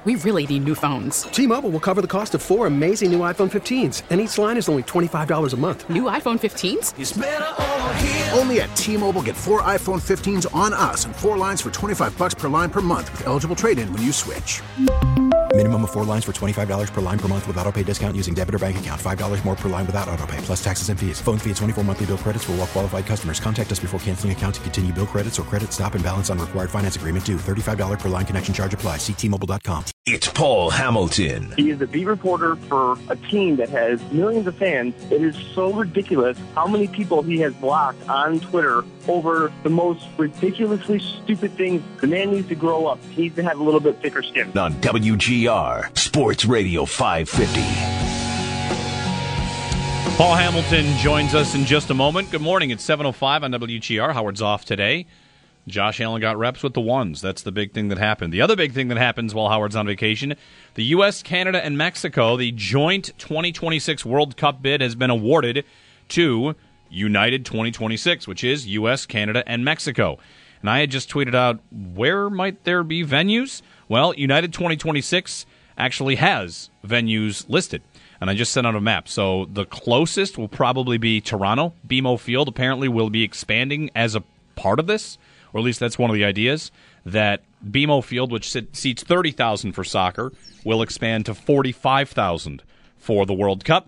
We really need new phones. T-Mobile will cover the cost of 4 amazing new iPhone 15s, and each line is only $25 a month. New iPhone 15s? It's better over here. Only at T-Mobile, get 4 iPhone 15s on us and 4 lines for $25 per line per month with eligible trade-in when you switch. Minimum of 4 lines for $25 per line per month with autopay discount using debit or bank account. $5 more per line without autopay, plus taxes and fees. Phone fee at 24 monthly bill credits for well-qualified customers. Contact us before canceling account to continue bill credits or credit stop and balance on required finance agreement due. $35 per line connection charge applies. See T-Mobile.com. It's Paul Hamilton. He is the beat reporter for a team that has millions of fans. It is so ridiculous how many people he has blocked on Twitter over the most ridiculously stupid things. The man needs to grow up. He needs to have a little bit thicker skin. On WGR, Sports Radio 550. Paul Hamilton joins us in just a moment. Good morning. It's 7:05 on WGR. Howard's off today. Josh Allen got reps with the ones. That's the big thing that happened. The other big thing that happens while Howard's on vacation, the U.S., Canada, and Mexico, the joint 2026 World Cup bid has been awarded to United 2026, which is U.S., Canada, and Mexico. And I had just tweeted out, where might there be venues? Well, United 2026 actually has venues listed. And I just sent out a map. So the closest will probably be Toronto. BMO Field apparently will be expanding as a part of this, or at least that's one of the ideas, that BMO Field, which seats 30,000 for soccer, will expand to 45,000 for the World Cup.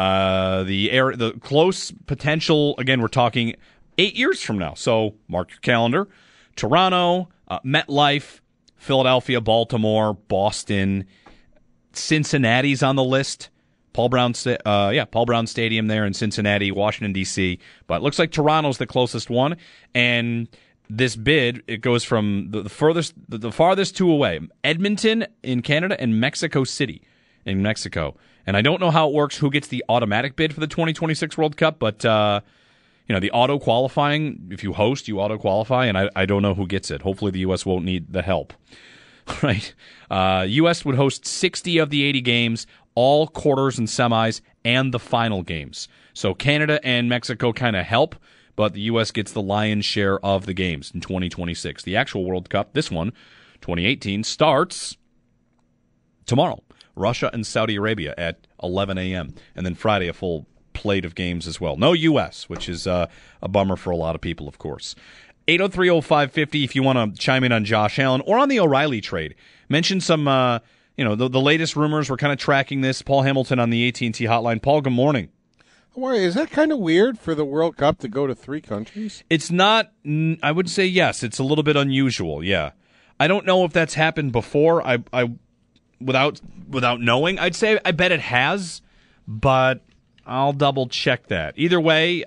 The close potential, again, we're talking 8 years from now. So mark your calendar. Toronto, MetLife, Philadelphia, Baltimore, Boston, Cincinnati's on the list. Paul Brown Stadium there in Cincinnati, Washington, D.C. But it looks like Toronto's the closest one. And this bid, it goes from the farthest two away, Edmonton in Canada and Mexico City in Mexico. And I don't know how it works, who gets the automatic bid for the 2026 World Cup, but the auto qualifying, if you host, you auto qualify, and I don't know who gets it. Hopefully the U.S. won't need the help. Right? U.S. would host 60 of the 80 games, all quarters and semis, and the final games. So Canada and Mexico kind of help, but the U.S. gets the lion's share of the games in 2026. The actual World Cup, this one, 2018, starts tomorrow. Russia and Saudi Arabia at 11 a.m. And then Friday, a full plate of games as well. No U.S., which is a bummer for a lot of people, of course. 803-0550 if you want to chime in on Josh Allen or on the O'Reilly trade. Mention some, the latest rumors. We're kind of tracking this. Paul Hamilton on the AT&T hotline. Paul, good morning. Is that kind of weird for the World Cup to go to 3 countries? It's not. I would say yes. It's a little bit unusual, yeah. I don't know if that's happened before. Without knowing, I'd say I bet it has, but I'll double check that. Either way,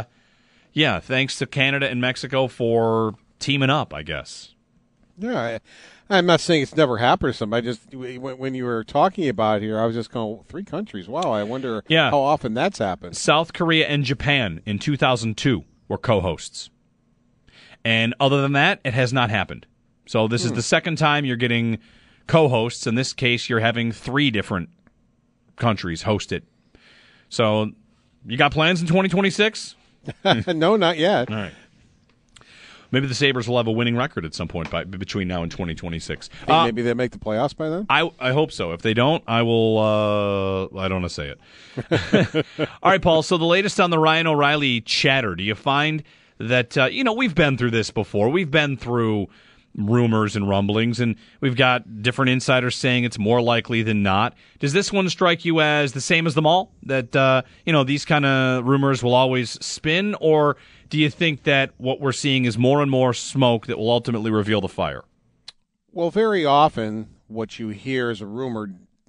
thanks to Canada and Mexico for teaming up, I guess. Yeah, I'm not saying it's never happened to somebody. When you were talking about it here, I was just going, 3 countries. Wow, I wonder how often that's happened. South Korea and Japan in 2002 were co-hosts. And other than that, it has not happened. So this is the second time you're getting co-hosts. In this case, you're having 3 different countries host it. So you got plans in 2026? No, not yet. All right. Maybe the Sabres will have a winning record at some point between now and 2026. Maybe they make the playoffs by then? I hope so. If they don't, I will. I don't want to say it. All right, Paul. So the latest on the Ryan O'Reilly chatter. Do you find that, we've been through this before. We've been through rumors and rumblings, and we've got different insiders saying it's more likely than not. Does this one strike you as the same as them all? That, these kind of rumors will always spin? Or do you think that what we're seeing is more and more smoke that will ultimately reveal the fire? Well, very often what you hear is a rumor.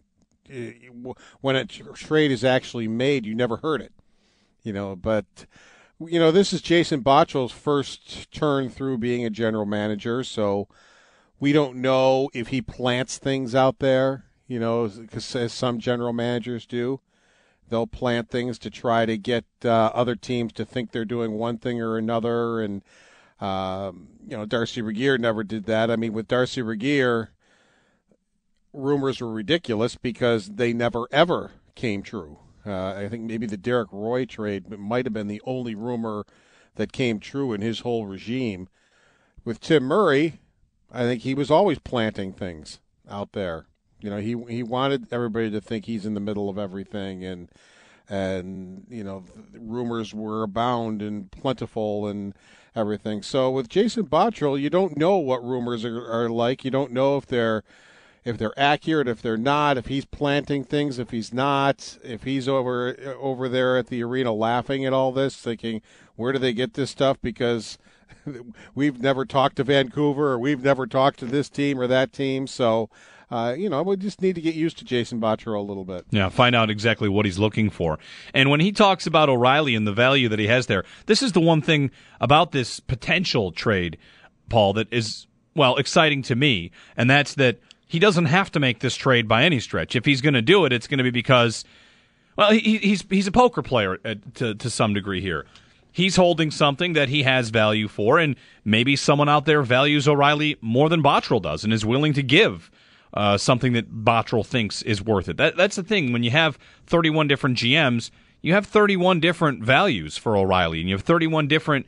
When a trade is actually made, you never heard it. But this is Jason Bottrell's first turn through being a general manager, so we don't know if he plants things out there, because as some general managers do. They'll plant things to try to get other teams to think they're doing one thing or another, and, Darcy Regier never did that. I mean, with Darcy Regier, rumors were ridiculous because they never, ever came true. I think maybe the Derek Roy trade might have been the only rumor that came true in his whole regime. With Tim Murray, I think he was always planting things out there. You know, he wanted everybody to think he's in the middle of everything, and you know, rumors were abound and plentiful and everything. So with Jason Botterill, you don't know what rumors are like. You don't know if they're accurate, if they're not, if he's planting things, if he's not, if he's over there at the arena laughing at all this, thinking, where do they get this stuff? Because we've never talked to Vancouver, or we've never talked to this team or that team. So, you know, we just need to get used to Jason Botterill a little bit. Yeah, find out exactly what he's looking for. And when he talks about O'Reilly and the value that he has there, this is the one thing about this potential trade, Paul, that is, well, exciting to me, and that's that he doesn't have to make this trade by any stretch. If he's going to do it, it's going to be because, well, he's a poker player to some degree here. He's holding something that he has value for, and maybe someone out there values O'Reilly more than Botterill does and is willing to give something that Botterill thinks is worth it. That's the thing. When you have 31 different GMs, you have 31 different values for O'Reilly, and you have 31 different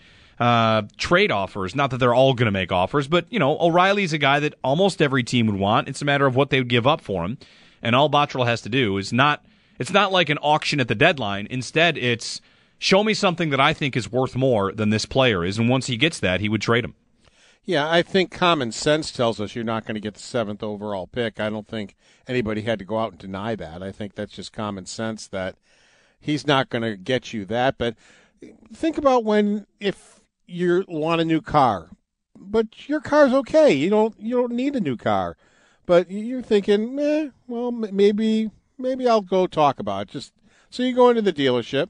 trade offers. Not that they're all going to make offers, but you know, O'Reilly's a guy that almost every team would want. It's a matter of what they would give up for him, and all Botterill has to do is it's not like an auction at the deadline. Instead, it's show me something that I think is worth more than this player is, and once he gets that, he would trade him. Yeah, I think common sense tells us you're not going to get the 7th overall pick. I don't think anybody had to go out and deny that. I think that's just common sense that he's not going to get you that. But think about if you want a new car, but your car's okay. You don't need a new car, but you're thinking, well, maybe I'll go talk about it. Just so you go into the dealership.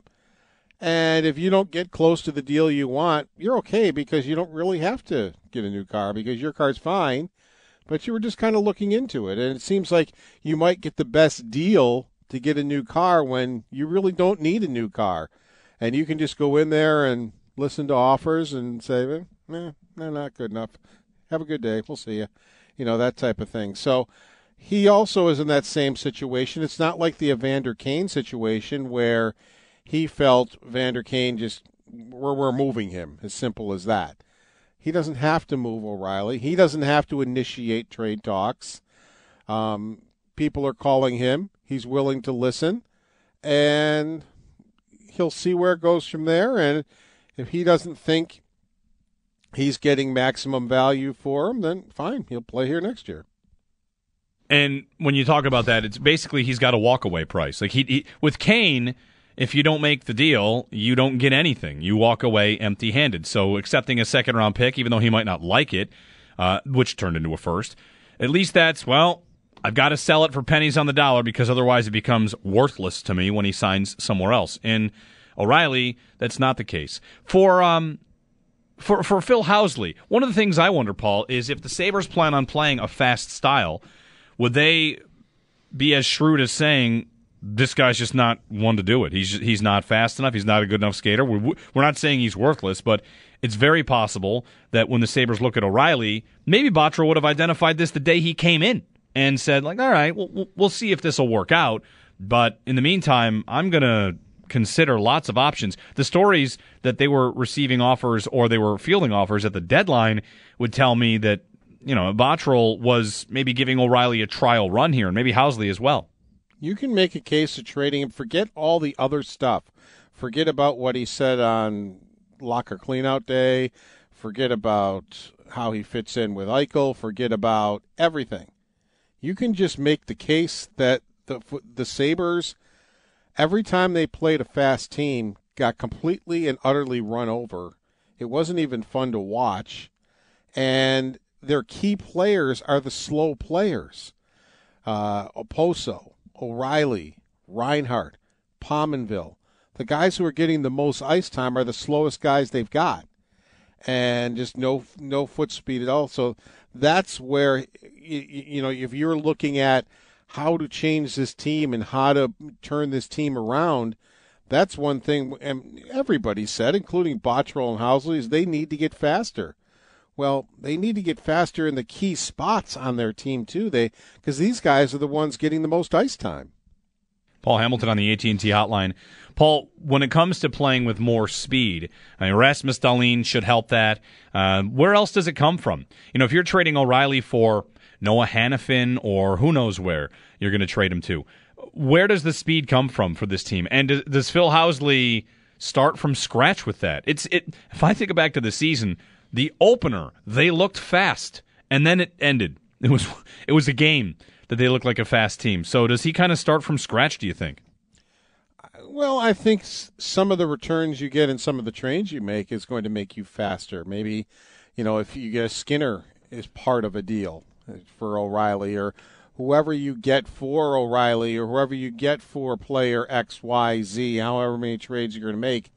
And if you don't get close to the deal you want, you're okay because you don't really have to get a new car because your car's fine, but you were just kind of looking into it. And it seems like you might get the best deal to get a new car when you really don't need a new car. And you can just go in there and listen to offers and say, they're not good enough. Have a good day. We'll see you. You know, that type of thing. So he also is in that same situation. It's not like the Evander Kane situation where he felt Vander Kane we're moving him, as simple as that. He doesn't have to move O'Reilly. He doesn't have to initiate trade talks. People are calling him. He's willing to listen, and he'll see where it goes from there. And if he doesn't think he's getting maximum value for him, then fine, he'll play here next year. And when you talk about that, it's basically he's got a walk-away price. Like he with Kane, if you don't make the deal, you don't get anything. You walk away empty-handed. So accepting a second-round pick, even though he might not like it, which turned into a first, at least that's, well, I've got to sell it for pennies on the dollar because otherwise it becomes worthless to me when he signs somewhere else. In O'Reilly, that's not the case. For Phil Housley, one of the things I wonder, Paul, is if the Sabres plan on playing a fast style, would they be as shrewd as saying, this guy's just not one to do it. He's not fast enough. He's not a good enough skater. We're not saying he's worthless, but it's very possible that when the Sabres look at O'Reilly, maybe Botterill would have identified this the day he came in and said, like, all right, we'll see if this will work out. But in the meantime, I'm going to consider lots of options. The stories that they were receiving offers or they were fielding offers at the deadline would tell me that, you know, Botterill was maybe giving O'Reilly a trial run here, and maybe Housley as well. You can make a case of trading him. Forget all the other stuff. Forget about what he said on locker cleanout day. Forget about how he fits in with Eichel. Forget about everything. You can just make the case that the Sabres, every time they played a fast team, got completely and utterly run over. It wasn't even fun to watch. And their key players are the slow players. Oposo, O'Reilly, Reinhart, Pominville. The guys who are getting the most ice time are the slowest guys they've got. And just no foot speed at all. So that's where, you know, if you're looking at how to change this team and how to turn this team around, that's one thing. And everybody said, including Botterill and Housley, is they need to get faster. Well, they need to get faster in the key spots on their team, too, because these guys are the ones getting the most ice time. Paul Hamilton on the AT&T hotline. Paul, when it comes to playing with more speed, I mean, Rasmus Dahlin should help that. Where else does it come from? You know, if you're trading O'Reilly for Noah Hannafin or who knows where you're going to trade him to. Where does the speed come from for this team? And does Phil Housley start from scratch with that? If I think back to the season, the opener, they looked fast, and then it ended. It was a game that they looked like a fast team. So does he kind of start from scratch, do you think? Well, I think some of the returns you get and some of the trades you make is going to make you faster. Maybe, if you get a Skinner is part of a deal for O'Reilly, or whoever you get for O'Reilly, or whoever you get for player X, Y, Z, however many trades you're going to make,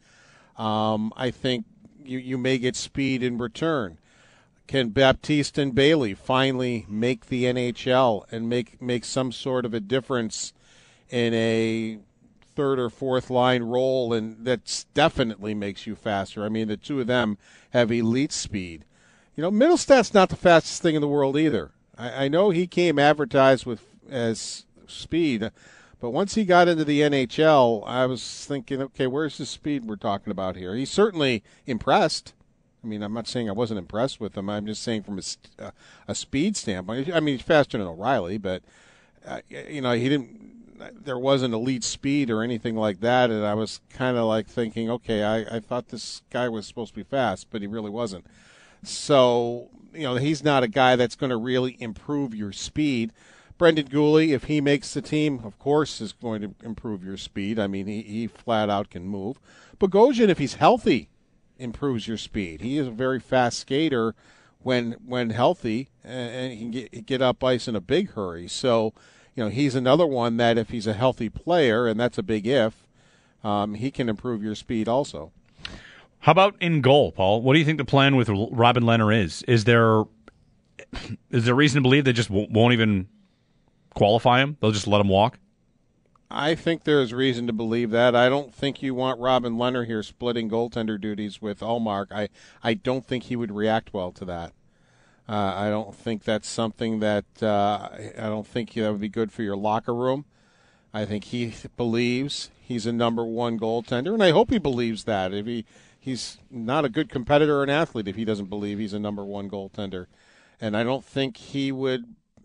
I think you may get speed in return. Can Baptiste and Bailey finally make the NHL and make some sort of a difference in a third or fourth line role? And that definitely makes you faster. I mean, the two of them have elite speed. Middlestad's not the fastest thing in the world either. I know he came advertised as speed, but once he got into the NHL, I was thinking, okay, where's the speed we're talking about here? He's certainly impressed. I mean, I'm not saying I wasn't impressed with him. I'm just saying from a speed standpoint. I mean, he's faster than O'Reilly, but he didn't. There wasn't elite speed or anything like that, and I was kind of like thinking, okay, I thought this guy was supposed to be fast, but he really wasn't. So he's not a guy that's going to really improve your speed. Brendan Gooley, if he makes the team, of course, is going to improve your speed. I mean, he flat out can move. Bogosian, if he's healthy, improves your speed. He is a very fast skater when healthy, and he can get up ice in a big hurry. So, he's another one that if he's a healthy player, and that's a big if, he can improve your speed also. How about in goal, Paul? What do you think the plan with Robin Lehner is? Is there reason to believe they just won't even qualify him? They'll just let him walk? I think there's reason to believe that. I don't think you want Robin Lehner here splitting goaltender duties with Ullmark. I don't think he would react well to that. I don't think that's something that I don't think that would be good for your locker room. I think he believes he's a number one goaltender, and I hope he believes that. If he's not a good competitor or an athlete if he doesn't believe he's a number one goaltender. And I don't think he would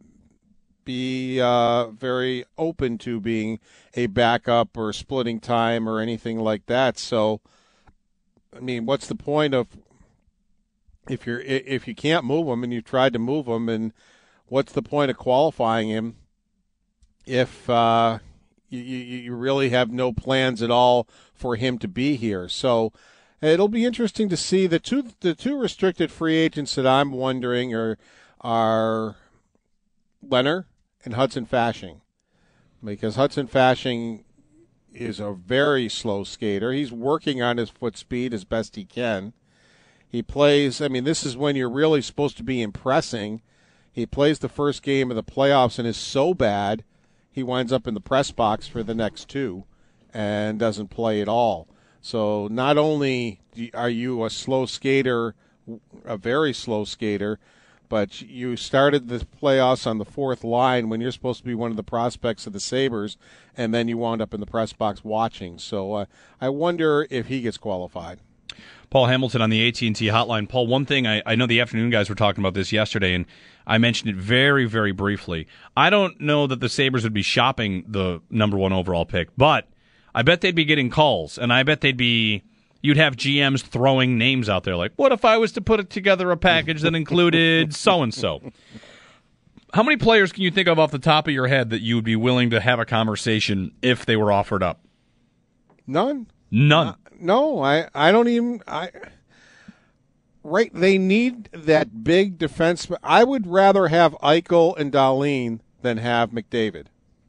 be very open to being a backup or splitting time or anything like that. So, I mean, what's the point of if you can't move him and you tried to move him, and what's the point of qualifying him if you really have no plans at all for him to be here? So it'll be interesting to see the two restricted free agents that I'm wondering are Lehner and Hudson Fasching, because Hudson Fasching is a very slow skater. He's working on his foot speed as best he can. He plays, I mean, this is when you're really supposed to be impressing. He plays the first game of the playoffs and is so bad, he winds up in the press box for the next two and doesn't play at all. So not only are you a slow skater, a very slow skater, but you started the playoffs on the fourth line when you're supposed to be one of the prospects of the Sabres, and then you wound up in the press box watching. So I wonder if he gets qualified. Paul Hamilton on the AT&T hotline. Paul, one thing, I know the afternoon guys were talking about this yesterday, and I mentioned it very, very briefly. I don't know that the Sabres would be shopping the number one overall pick, but I bet they'd be getting calls, and I bet you'd have GMs throwing names out there like, what if I was to put together a package that included so-and-so? How many players can you think of off the top of your head that you would be willing to have a conversation if they were offered up? None. None. No, I don't even. Right, they need that big defense. I would rather have Eichel and Dahlin than have McDavid.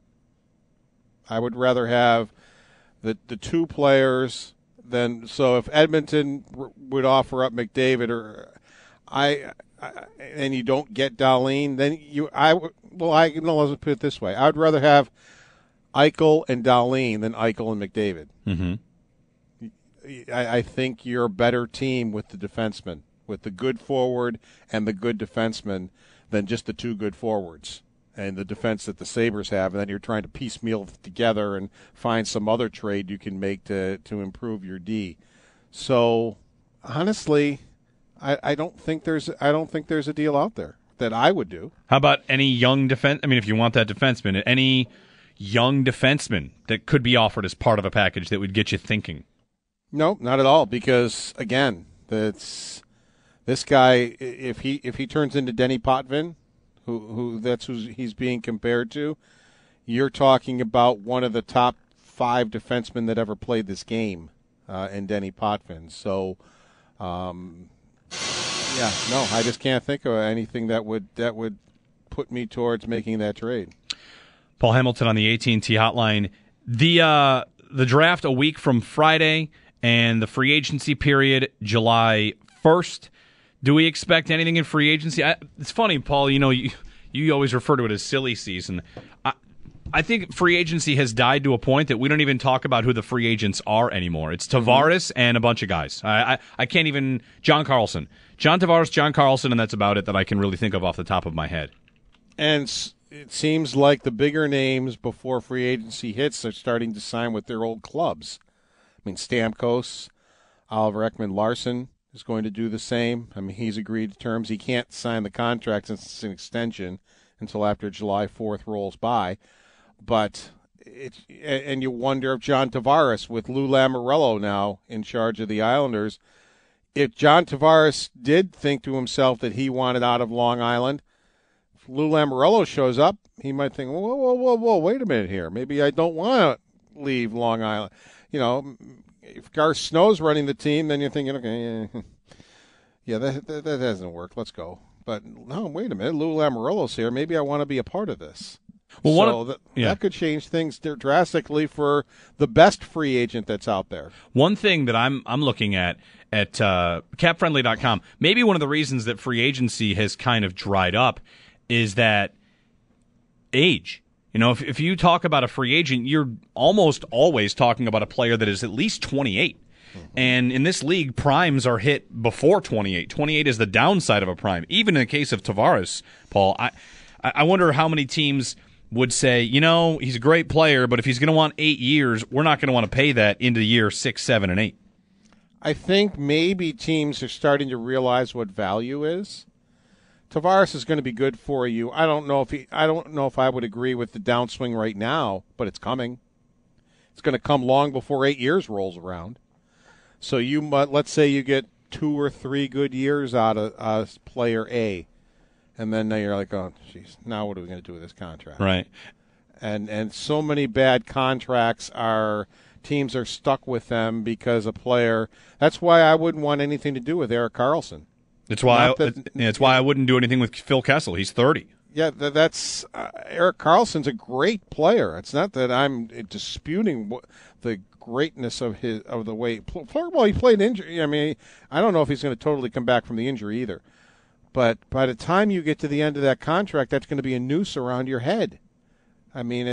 I would rather have the two players than. So if Edmonton would offer up McDavid and you don't get Dahlin, then let's put it this way: I would rather have Eichel and Dahlin than Eichel and McDavid. Mm-hmm. I think you're a better team with the defensemen, with the good forward and the good defenseman, than just the two good forwards and the defense that the Sabres have. And then you're trying to piecemeal together and find some other trade you can make to improve your D. So honestly, I don't think there's a deal out there. that I would do. How about any young defense? I mean, if you want that defenseman, any young defenseman that could be offered as part of a package that would get you thinking? No, not at all. Because again, this guy, if he turns into Denny Potvin, who he's being compared to, you're talking about one of the top 5 defensemen that ever played this game, in Denny Potvin. So, I just can't think of anything that would put me towards making that trade. Paul Hamilton on the AT&T hotline. The draft a week from Friday and the free agency period July 1st. Do we expect anything in free agency? It's funny, Paul, you always refer to it as silly season. I think free agency has died to a point that we don't even talk about who the free agents are anymore. It's Tavares and a bunch of guys. I can't even... John Carlson, and that's about it that I can really think of off the top of my head. And it seems like the bigger names before free agency hits are starting to sign with their old clubs. I mean, Stamkos, Oliver Ekman-Larsson is going to do the same. I mean, he's agreed to terms. He can't sign the contract since it's an extension until after July 4th rolls by. But and you wonder if John Tavares, with Lou Lamoriello now in charge of the Islanders, if John Tavares did think to himself that he wanted out of Long Island, if Lou Lamoriello shows up, he might think, whoa, wait a minute here. Maybe I don't want to leave Long Island. If Garth Snow's running the team, then you're thinking, okay, that doesn't work. Let's go. But no, wait a minute. Lou Lamoriello's here. Maybe I want to be a part of this. Well, that could change things drastically for the best free agent that's out there. One thing that I'm looking at capfriendly.com, maybe one of the reasons that free agency has kind of dried up is that age. If you talk about a free agent, you're almost always talking about a player that is at least 28. Mm-hmm. And in this league, primes are hit before 28. 28 is the downside of a prime. Even in the case of Tavares, Paul, I wonder how many teams would say, he's a great player, but if he's going to want 8 years, we're not going to want to pay that into year 6, 7, and 8. I think maybe teams are starting to realize what value is. Tavares is going to be good for you. I don't know if I would agree with the downswing right now, but it's coming. It's going to come long before 8 years rolls around. So let's say you get 2 or 3 good years out of player A. And then now you're like, oh, geez, now what are we going to do with this contract? Right. And so many bad contracts teams are stuck with them because a player. That's why I wouldn't want anything to do with Erik Karlsson. It's why I wouldn't do anything with Phil Kessel. He's 30. Yeah, that's Erik Karlsson's a great player. It's not that I'm disputing the greatness of the way. Well, he played injury. I mean, I don't know if he's going to totally come back from the injury either. But by the time you get to the end of that contract, that's going to be a noose around your head. I mean,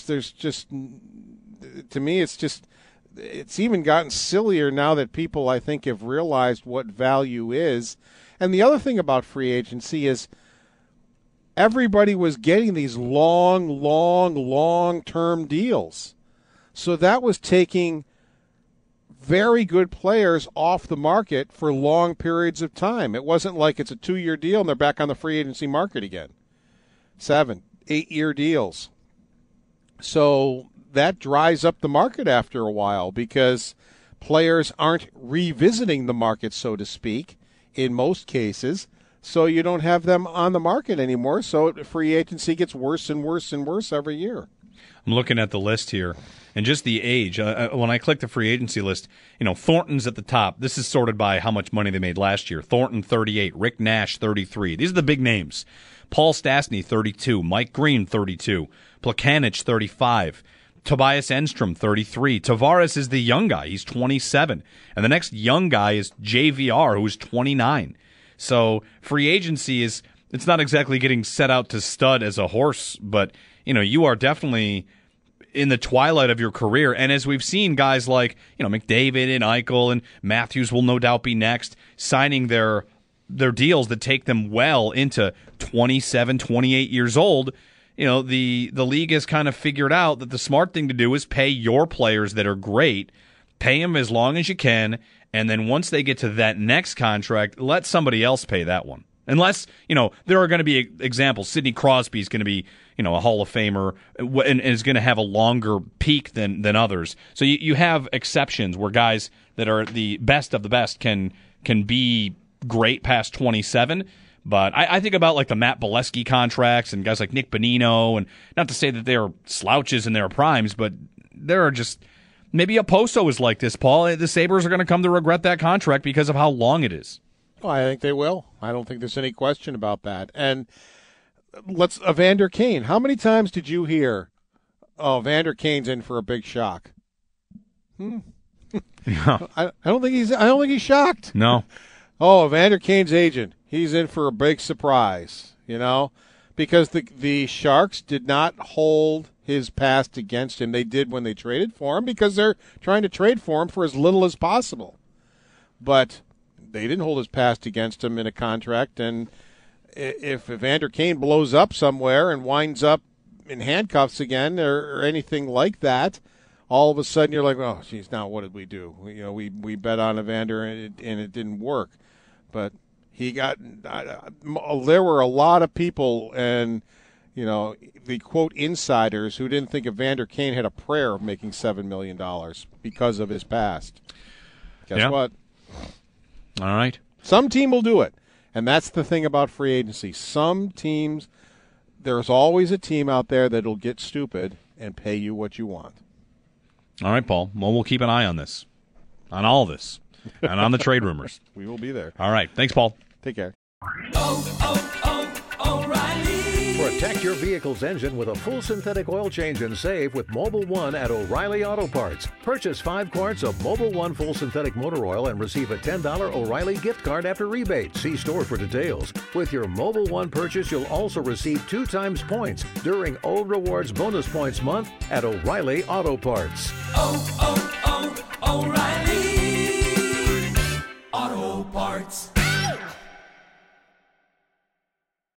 to me, it's even gotten sillier now that people, I think, have realized what value is. And the other thing about free agency is everybody was getting these long-term deals. So that was taking very good players off the market for long periods of time. It wasn't like it's a 2-year deal and they're back on the free agency market again. 7, 8-year deals. So that dries up the market after a while because players aren't revisiting the market, so to speak, in most cases. So you don't have them on the market anymore. So free agency gets worse and worse and worse every year. I'm looking at the list here. And just the age, when I click the free agency list, Thornton's at the top. This is sorted by how much money they made last year. Thornton, 38. Rick Nash, 33. These are the big names. Paul Stastny, 32. Mike Green, 32. Plekanec, 35. Tobias Enstrom, 33. Tavares is the young guy. He's 27. And the next young guy is JVR, who's 29. So free agency it's not exactly getting set out to stud as a horse, but, you are definitely in the twilight of your career. And as we've seen guys like, McDavid and Eichel and Matthews will no doubt be next, signing their deals that take them well into 27, 28 years old, the league has kind of figured out that the smart thing to do is pay your players that are great, pay them as long as you can, and then once they get to that next contract, let somebody else pay that one. Unless, there are going to be examples. Sidney Crosby is going to be, a Hall of Famer and is going to have a longer peak than others. So you have exceptions where guys that are the best of the best can be great past 27. But I think about like the Matt Bolesky contracts and guys like Nick Bonino, and not to say that they're slouches in their primes, but there are just maybe a Poso is like this, Paul. The Sabres are going to come to regret that contract because of how long it is. Oh, I think they will. I don't think there's any question about that. And Evander Kane. How many times did you hear, Evander Kane's in for a big shock? I don't think he's shocked. No. Oh, Evander Kane's agent. He's in for a big surprise, because the Sharks did not hold his past against him. They did when they traded for him because they're trying to trade for him for as little as possible. But they didn't hold his past against him in a contract, and if Evander Kane blows up somewhere and winds up in handcuffs again or anything like that, all of a sudden you're like, oh, geez, now what did we do? We bet on Evander and it didn't work. But there were a lot of people and, the quote insiders who didn't think Evander Kane had a prayer of making $7 million because of his past. Guess what? All right. Some team will do it. And that's the thing about free agency. Some teams, there's always a team out there that'll get stupid and pay you what you want. All right, Paul. Well, we'll keep an eye on this, on all this, and on the trade rumors. We will be there. All right. Thanks, Paul. Take care. O'Reilly. Protect your vehicle's engine with a full synthetic oil change and save with Mobil 1 at O'Reilly Auto Parts. Purchase 5 quarts of Mobil 1 full synthetic motor oil and receive a $10 O'Reilly gift card after rebate. See store for details. With your Mobil 1 purchase, you'll also receive 2 times points during O Rewards Bonus Points Month at O'Reilly Auto Parts. O'Reilly Auto Parts.